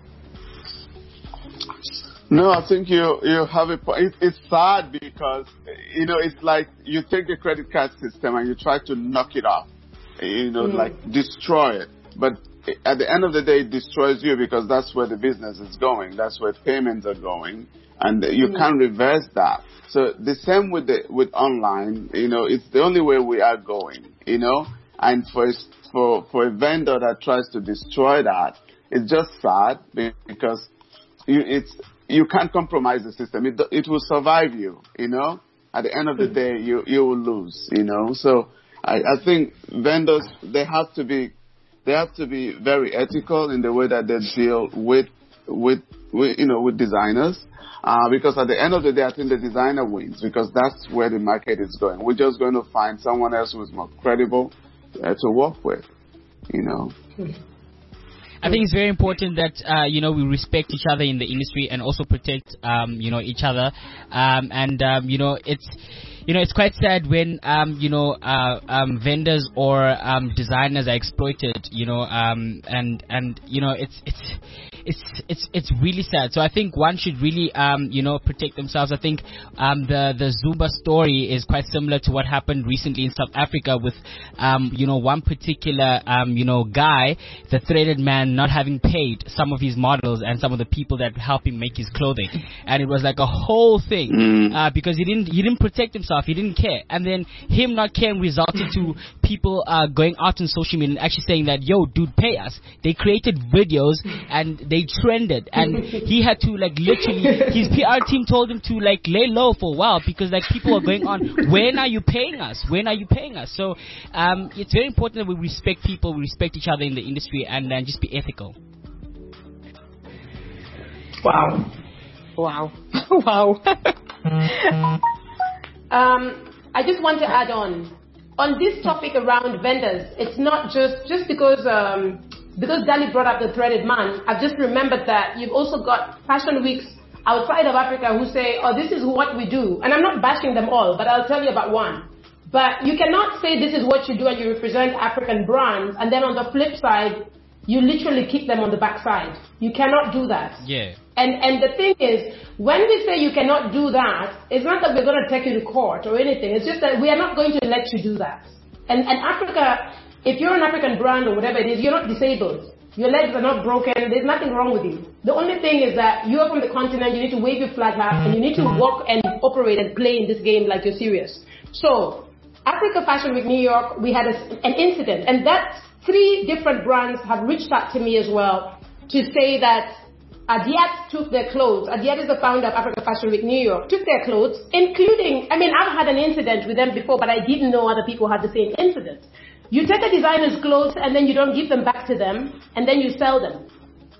No, I think you you have a point. It, it's sad because, you know, it's like you take the credit card system and you try to knock it off, you know, Mm. like destroy it. But at the end of the day, it destroys you because that's where the business is going. That's where payments are going, and you Mm. can't reverse that. So the same with the with online, you know, it's the only way we are going, you know. And for a, for for a vendor that tries to destroy that, it's just sad because you, it's you can't compromise the system. It it will survive you, you know. At the end of the day, you you will lose, you know. So I, I think vendors they have to be they have to be very ethical in the way that they deal with with, with you know with designers. Uh, because at the end of the day, I think the designer wins because that's where the market is going. We're just going to find someone else who is more credible uh, to work with, you know. I think it's very important that uh, you know we respect each other in the industry and also protect um, you know each other. Um, and um, you know it's you know it's quite sad when um, you know uh, um, vendors or um, designers are exploited. You know um, and and you know it's it's it's it's it's really sad. So I think one should really um, you know protect themselves. I think um, the the Zumba story is quite similar to what happened recently in South Africa with um, you know one particular um, you know guy, the threaded man, not having paid some of his models and some of the people that help him make his clothing, and it was like a whole thing Mm. uh, because he didn't he didn't protect himself, he didn't care, and then him not caring resulted to people uh, going out on social media and actually saying that, yo dude, pay us. They created videos and they trended, and he had to like literally his P R team told him to like lay low for a while because like people are going on, when are you paying us, when are you paying us? So um, it's very important that we respect people, we respect each other in the industry, and then just be ethical. Wow. Wow. Wow. Um, I just want to add on on this topic around vendors. It's not just just because um, because Dali brought up the threaded man. I've just remembered that you've also got fashion weeks outside of Africa who say, "Oh, this is what we do," and I'm not bashing them all, but I'll tell you about one. But you cannot say this is what you do and you represent African brands, and then on the flip side, you literally kick them on the backside. You cannot do that. Yeah. And and the thing is, when we say you cannot do that, it's not that we're going to take you to court or anything. It's just that we are not going to let you do that. And and Africa, if you're an African brand or whatever it is, you're not disabled. Your legs are not broken. There's nothing wrong with you. The only thing is that you are from the continent. You need to wave your flag up and you need to walk and operate and play in this game like you're serious. So, Africa Fashion Week New York, we had a, an incident, and that's three different brands have reached out to me as well to say that Adiat took their clothes. Adiat is the founder of Africa Fashion Week New York, took their clothes, including, I mean, I've had an incident with them before, but I didn't know other people had the same incident. You take a designer's clothes and then you don't give them back to them, and then you sell them.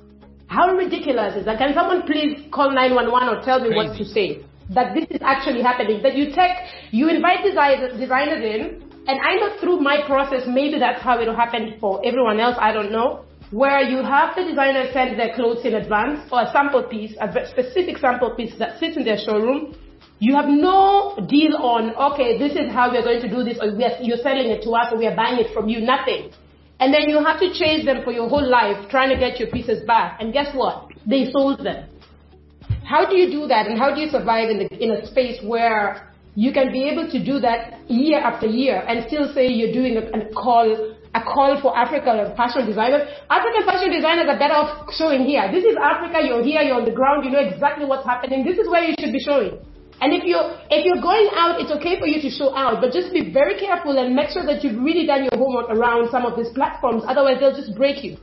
How ridiculous is that? Can someone please call nine one one or tell me Crazy. what to say? That this is actually happening. That you take, you invite designers designers in, and I know through my process, maybe that's how it'll happen for everyone else, I don't know, where you have the designer send their clothes in advance, or a sample piece, a specific sample piece that sits in their showroom. You have no deal on, okay, this is how we're going to do this, or we are, you're selling it to us, or we are buying it from you, nothing. And then you have to chase them for your whole life, trying to get your pieces back. And guess what? They sold them. How do you do that, and how do you survive in, the, in a space where you can be able to do that year after year and still say you're doing a, a call a call for African fashion designers? African fashion designers are better off showing here. This is Africa, you're here, you're on the ground, you know exactly what's happening. This is where you should be showing. And if you're, if you're going out, it's okay for you to show out, but just be very careful and make sure that you've really done your homework around some of these platforms, otherwise they'll just break you.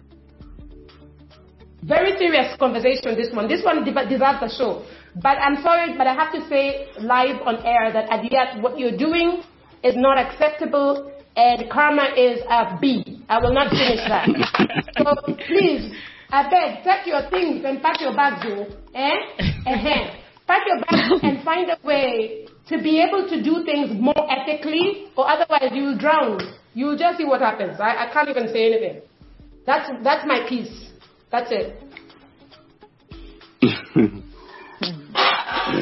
Very serious conversation, this one. This one deserves a show. But I'm sorry, but I have to say live on air that Adiat, what you're doing is not acceptable, and karma is a B. I will not finish that. So please, I beg, pack your things and pack your bags, though. Eh? Eh? Pack your bags and find a way to be able to do things more ethically, or otherwise you will drown. You will just see what happens. I, I can't even say anything. That's that's my piece. That's it.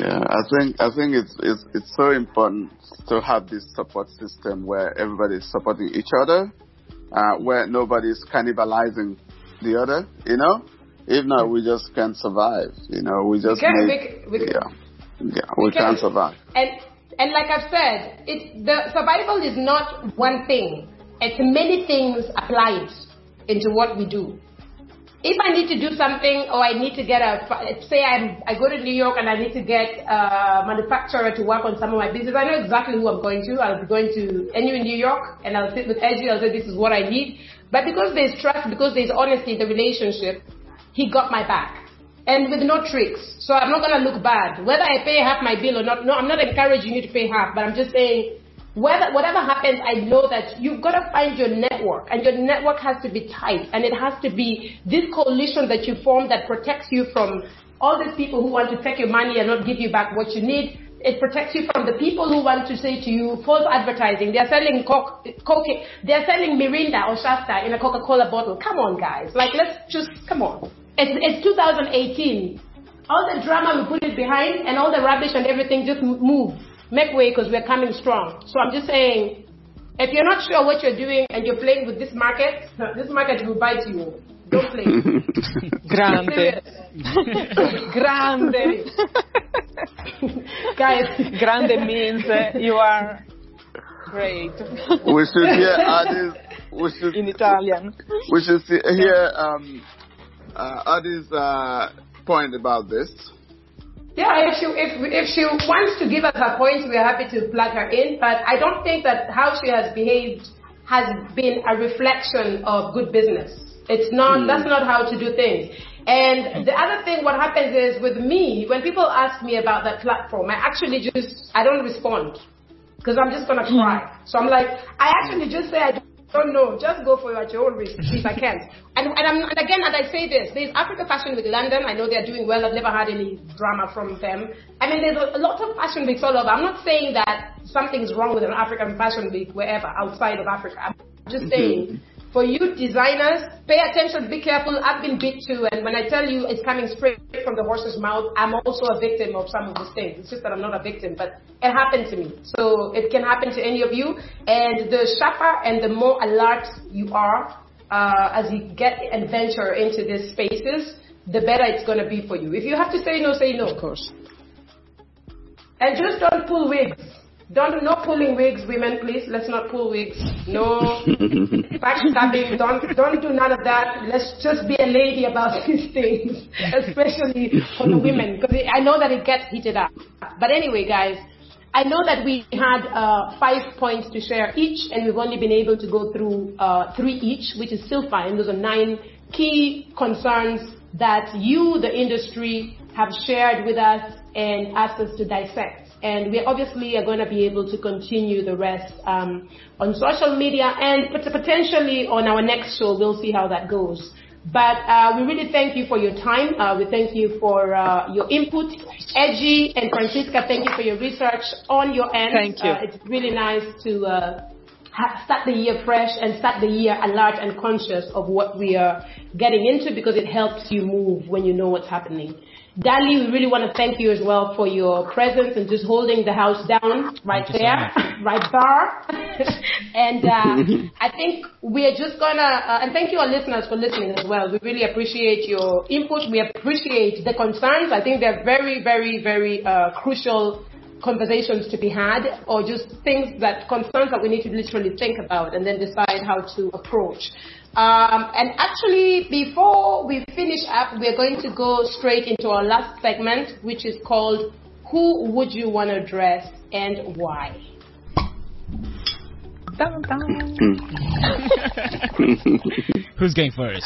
Yeah, I think I think it's it's it's so important to have this support system where everybody is supporting each other, uh, where nobody's cannibalizing the other. You know, if not, we just can't survive. You know, we just we can, make, we, we, yeah, yeah, we, we can't can. survive. And and like I've said, it the survival is not one thing. It's many things applied into what we do. If I need to do something, or I need to get a, say I'm, I go to New York and I need to get a manufacturer to work on some of my business, I know exactly who I'm going to. I'll be going to Enu in New York, and I'll sit with Edgy, I'll say this is what I need. But because there's trust, because there's honesty in the relationship, he got my back. And with no tricks. So I'm not going to look bad. Whether I pay half my bill or not, no, I'm not encouraging you to pay half, but I'm just saying, Whether, whatever happens, I know that you've got to find your network, and your network has to be tight, and it has to be this coalition that you form that protects you from all these people who want to take your money and not give you back what you need. It protects you from the people who want to say to you false advertising. They're selling coke, coke they're selling Mirinda or Shasta in a Coca-Cola bottle. Come on, guys. Like, let's just, come on. It's, it's two thousand eighteen. All the drama, we put it behind, and all the rubbish and everything just move. Make way, because we're coming strong. So I'm just saying, if you're not sure what you're doing and you're playing with this market, this market will bite you. Don't play. Grande. Grande. Guys. Grande means uh, you are great. We should hear Adi's, we should, in Italian. We should see, hear um, uh, Adi's uh, point about this. Yeah, if she if if she wants to give us her points, we're happy to plug her in. But I don't think that how she has behaved has been a reflection of good business. It's not. Mm. That's not how to do things. And the other thing, what happens is with me, when people ask me about that platform, I actually just I don't respond because I'm just gonna cry. So I'm like, I actually just say I don't know. Just go for it at your own risk, if I can. And, and, I'm, and again, as I say this, there's Africa Fashion Week London. I know they're doing well. I've never had any drama from them. I mean, there's a, a lot of fashion weeks all over. I'm not saying that something's wrong with an African Fashion Week wherever, outside of Africa. I'm just saying, for you designers, pay attention, be careful. I've been bit too, and when I tell you it's coming straight from the horse's mouth, I'm also a victim of some of these things. It's just that I'm not a victim, but it happened to me. So it can happen to any of you, and the sharper and the more alert you are uh, as you get and venture into these spaces, the better it's going to be for you. If you have to say no, say no. Of course. And just don't pull wigs. Don't, no pulling wigs, women, please. Let's not pull wigs. No backstabbing. Don't, don't do none of that. Let's just be a lady about these things, especially for the women, because I know that it gets heated up. But anyway, guys, I know that we had uh, five points to share each, and we've only been able to go through uh, three each, which is still fine. Those are nine key concerns that you, the industry, have shared with us and asked us to dissect. And we obviously are going to be able to continue the rest um, on social media and potentially on our next show. We'll see how that goes. But uh, we really thank you for your time. Uh, we thank you for uh, your input. Edgy and Francisca, thank you for your research on your end. Thank you. Uh, it's really nice to uh, ha- start the year fresh and start the year alert and conscious of what we are getting into, because it helps you move when you know what's happening. Dali, we really want to thank you as well for your presence and just holding the house down right there, so right there. And uh, I think we are just going to, uh, and thank you our listeners for listening as well. We really appreciate your input. We appreciate the concerns. I think they're very, very, very uh, crucial conversations to be had, or just things that, concerns that we need to literally think about and then decide how to approach. Um, and actually, before we finish up, we're going to go straight into our last segment, which is called Who Would You Want to Address and Why? Dun, dun. Who's going first?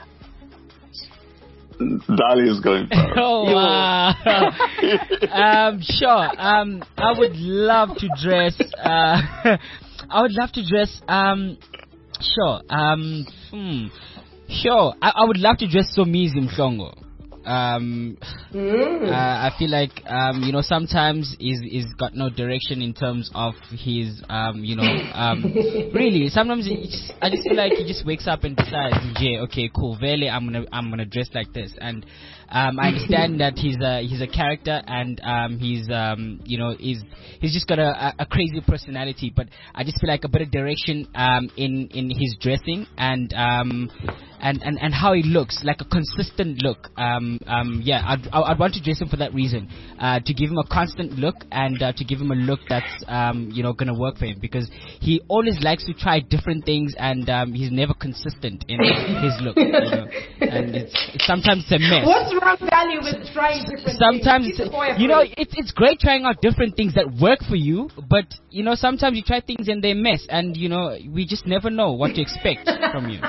Dali is going first. Oh, wow. um, sure. Um, I would love to dress. Uh, I would love to dress. Um, sure. Um, hmm. Sure. I, I would love to dress Somizi Mhlongo. Um, Mm. uh, I feel like um, you know sometimes he's, he's got no direction in terms of his um, you know um, really sometimes he just, I just feel like he just wakes up and decides, yeah, okay, cool, Vele, I'm gonna I'm gonna dress like this, and um, I understand that he's a he's a character and um, he's um, you know he's he's just got a, a crazy personality, but I just feel like a bit of direction um, in in his dressing and um, and, and and how he looks, like a consistent look. Um, um, yeah, I'd I'd want to dress him for that reason, uh, to give him a constant look and uh, to give him a look that's um, you know gonna work for him, because he always likes to try different things and um, he's never consistent in his look, you know? And it's, it's sometimes it's a mess. What's wrong, Dali, with trying different Sometimes things? Sometimes, you know, it's it's great trying out different things that work for you, but you know, sometimes you try things and they mess, and you know, we just never know what to expect from you.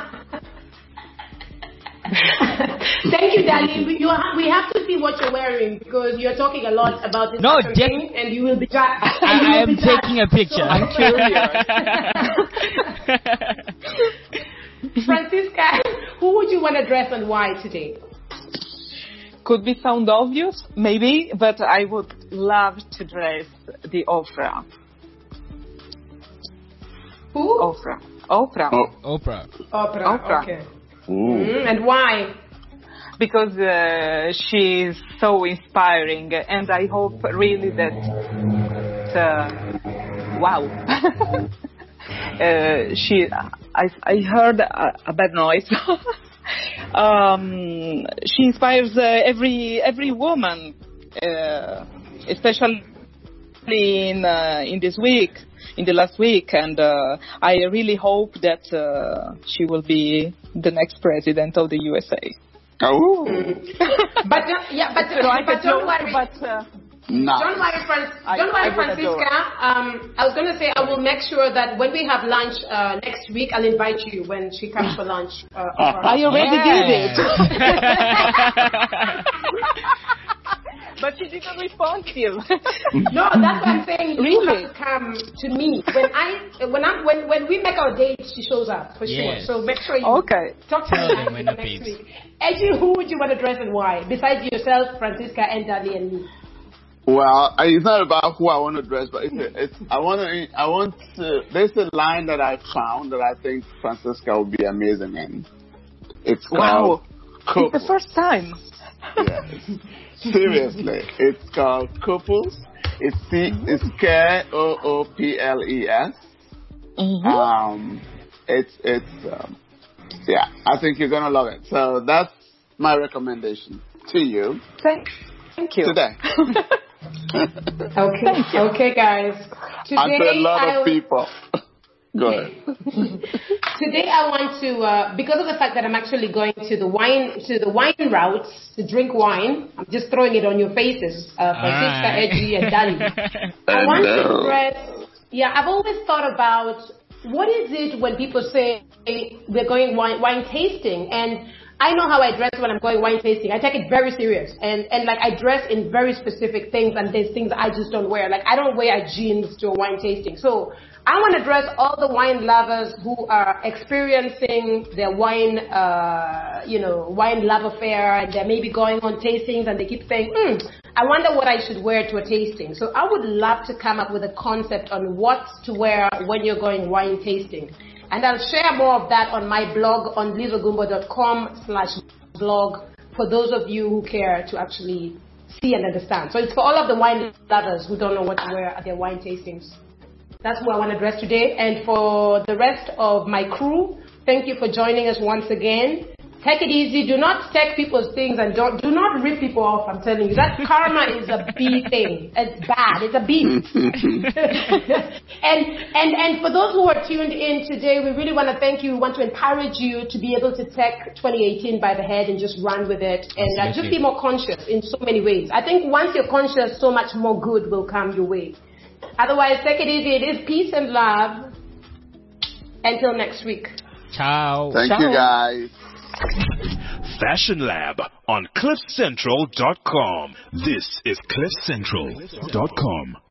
Thank you, Dali. We, you ha- we have to see what you're wearing, because you're talking a lot about this No, fashion Jack- thing, and you will be dra- I, and you I will am be dra- taking a picture. I'm curious. Francisca, who would you want to dress and why today? Could be sound obvious, maybe, but I would love to dress the Oprah. Who? Oprah. Oprah. Oh. Oprah. Oprah. Oprah. Okay. Ooh. Mm, and why? Because uh, she is so inspiring, and I hope really that, uh, wow, uh, she, I, I heard a, a bad noise. um, she inspires uh, every every woman, uh, especially in uh, in this week, in the last week, and uh, I really hope that uh, she will be the next president of the U S A. Oh. But uh, yeah, but, So I but could don't joke, worry. but uh, Nice. Don't worry, Fran- I- don't worry I would adore. Francisca. Um, I was going to say I will make sure that when we have lunch uh, next week, I'll invite you when she comes for lunch. Uh, over. I already did Yes. it. But she didn't respond still. No, that's what I'm saying. You Really? have to come to me when I when I when when we make our dates. She shows up for Yes. sure. So make sure you Okay. talk to Tell me them after when next the babes. week. Edgy, who would you want to dress and why? Besides yourself, Francisca, and Dali, and me. Well, I- it's not about who I want to dress, but it's, a, it's I want to. I want to. There's a line that I found that I think Francisca will be amazing in. It's called Wow. Couples. It's the first time. Yes. Seriously, it's called Couples. It's C. It's K O O P L E S. Mm-hmm. Um, it's it's um, yeah. I think you're gonna love it. So that's my recommendation to you Thank, thank you. today. Okay, okay, guys. Today And to a lot I of people. Go ahead. Today I want to, uh, because of the fact that I'm actually going to the wine to the wine routes to drink wine. I'm just throwing it on your faces, uh, Francisca, Alright. Edgy, and Dali. I want to dress. Yeah, I've always thought about what is it when people say we're going wine, wine tasting, and I know how I dress when I'm going wine tasting. I take it very serious, and and like I dress in very specific things, and there's things I just don't wear. Like I don't wear jeans to a wine tasting, so. I want to dress all the wine lovers who are experiencing their wine, uh, you know, wine love affair, and they're maybe going on tastings, and they keep saying, hmm, I wonder what I should wear to a tasting. So I would love to come up with a concept on what to wear when you're going wine tasting. And I'll share more of that on my blog on lizogumbo.com slash blog for those of you who care to actually see and understand. So it's for all of the wine lovers who don't know what to wear at their wine tastings. That's who I want to dress today. And for the rest of my crew, thank you for joining us once again. Take it easy. Do not take people's things and don't, do not rip people off. I'm telling you, that karma is a B thing. It's bad. It's a B. and, and, and for those who are tuned in today, we really want to thank you. We want to encourage you to be able to take twenty eighteen by the head and just run with it and uh, just be more conscious in so many ways. I think once you're conscious, so much more good will come your way. Otherwise, take it easy. It is peace and love. Until next week. Ciao. Thank Ciao. you, guys. Fashion Lab on cliff central dot com. This is cliff central dot com.